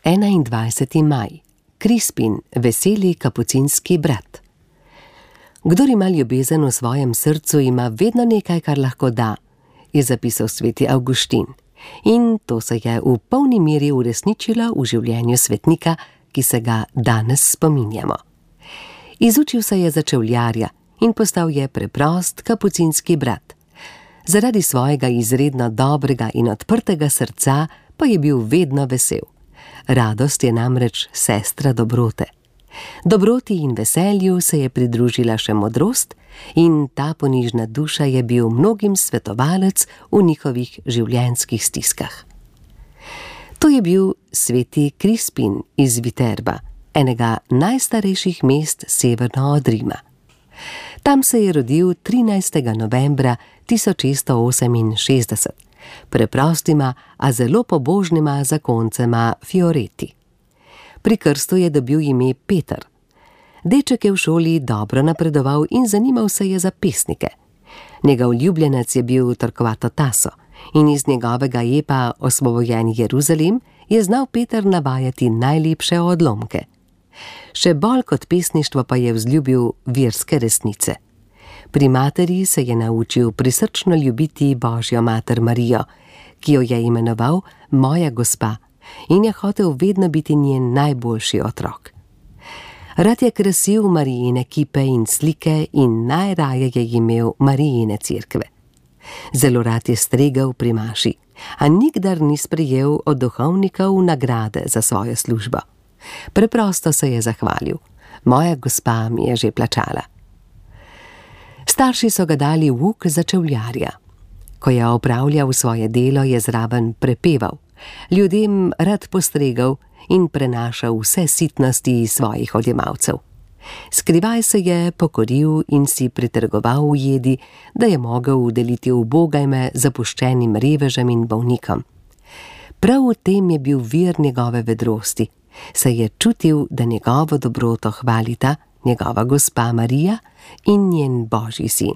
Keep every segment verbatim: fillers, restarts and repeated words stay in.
enaindvajseti maj. Crispin, veseli kapucinski brat. Kdor ima ljubezen v svojem srcu, ima vedno nekaj, kar lahko da, je zapisal sveti Avguštin. In to se je v polni meri uresničilo v življenju svetnika, ki se ga danes spominjamo. Izučil se je za čevljarja in postal je preprost kapucinski brat. Zaradi svojega izredno dobrega in odprtega srca pa je bil vedno vesel. Radost je namreč sestra dobrote. Dobroti in veselju se je pridružila še modrost in ta ponižna duša je bil mnogim svetovalec v njihovih življenjskih stiskah. To je bil sveti Crispin iz Viterba, enega najstarejših mest severno od Rima. Tam se je rodil trinajstega novembra tisoč šeststo oseminšestdeset, preprostima, a zelo pobožnima zakoncema Fioreti. Pri krstu je dobil ime Peter. Deček je v šoli dobro napredoval in zanimal se je za pesnike. Njegov ljubljenec je bil Torquato Tasso in iz njegovega epa Osvobojen Jeruzalem je znal Peter navajati najlepše odlomke. Še bolj kot pesništvo pa je vzljubil verske resnice. Pri materi se je naučil prisrčno ljubiti Božjo mater Marijo, ki jo je imenoval Moja gospa, in je hotel vedno biti njen najboljši otrok. Rad je krasil Marijine kipe in slike in najraje je imel Marijine cerkve. Zelo rad je stregel pri maši, a nikdar ni sprejel od duhovnikov nagrade za svojo službo. Preprosto se je zahvalil: Moja gospa mi je že plačala. Starši so ga dali v uk za čevljarja. Ko je opravljal svoje delo, je zraven prepeval, ljudem rad postregal in prenašal vse sitnosti svojih odjemalcev. Skrivaj se je pokoril in si pritrgoval v jedi, da je mogel udeliti ubogajme zapuščenim revežem in bolnikom. Prav v tem je bil vir njegove vedrosti, saj je čutil, da njegovo dobroto hvalita njegova gospa Marija in njen Božji sin.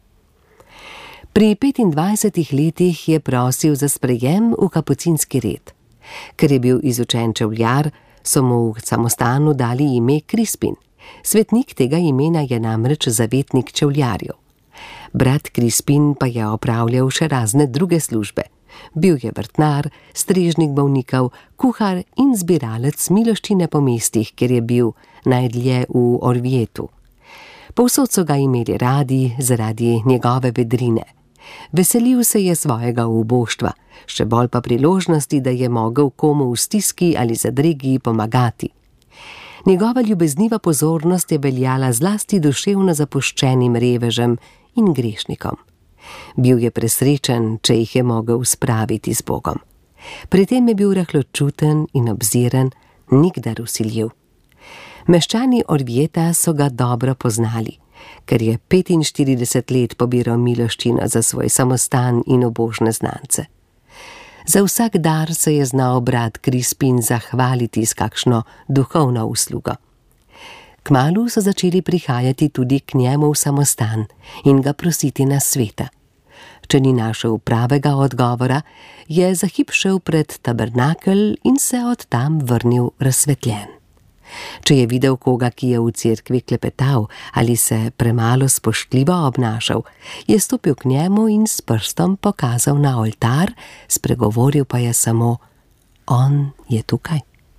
Pri petindvajsetih letih je prosil za sprejem v kapucinski red. Ker je bil izučen čevljar, so mu v samostanu dali ime Crispin. Svetnik tega imena je namreč zavetnik čevljarjev. Brat Crispin pa je opravljal še razne druge službe. Bil je vrtnar, strežnik bolnikov, kuhar in zbiralec miloščine po mestih, kjer je bil najdlje v Orvietu. Povsod so ga imeli radi zaradi njegove vedrine. Veselil se je svojega uboštva, še bolj pa priložnosti, da je mogel komu v stiski ali zadregi pomagati. Njegova ljubezniva pozornost je veljala zlasti duševno zapuščenim revežem in grešnikom. Bil je presrečen, če jih je mogel spraviti z Bogom. Pri tem je bil rahločuten in obziren, nikdar vsiljiv. Meščani Orvieta so ga dobro poznali, ker je petinštirideset let pobiral miloščino za svoj samostan in ubožne znance. Za vsak dar se je znal brat Crispin zahvaliti s kakšno duhovno uslugo. Kmalu so začeli prihajati tudi k njemu v samostan in ga prositi nasveta. Če ni našel pravega odgovora, je za hip šel pred tabernakelj in se od tam vrnil razsvetljen. Če je videl koga, ki je v cerkvi klepetal ali se premalo spoštljivo obnašal, je stopil k njemu in s prstom pokazal na oltar, spregovoril pa je samo: On je tukaj.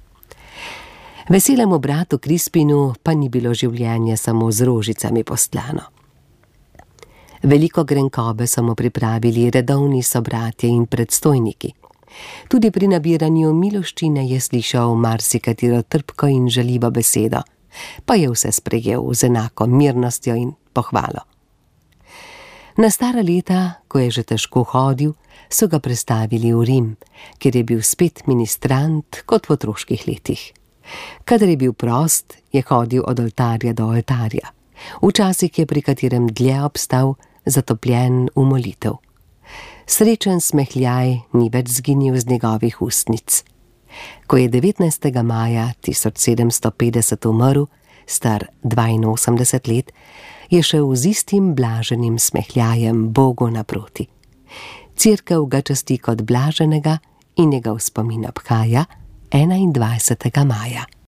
Veselemu bratu Crispinu pa ni bilo življenje samo z rožicami postlano. Veliko grenkobe so mu pripravili redovni sobratje in predstojniki. Tudi pri nabiranju miloščine je slišal marsikatero trpko in žaljivo besedo, pa je vse sprejel z enako mirnostjo in pohvalo. Na stara leta, ko je že težko hodil, so ga prestavili v Rim, kjer je bil spet ministrant kot v otroških letih. Kadar je bil prost, je hodil od oltarja do oltarja. Včasih je pri katerem dlje obstal, zatopljen v molitev. Srečen smehljaj ni več zginil z njegovih ustnic. Ko je devetnajstega maja tisoč sedemsto petdeset umrl, star dvainosemdeset let, je šel z istim blaženim smehljajem Bogu naproti. Cerkev ga časti kot blaženega in njegov spomin obhaja enaindvajsetega maja.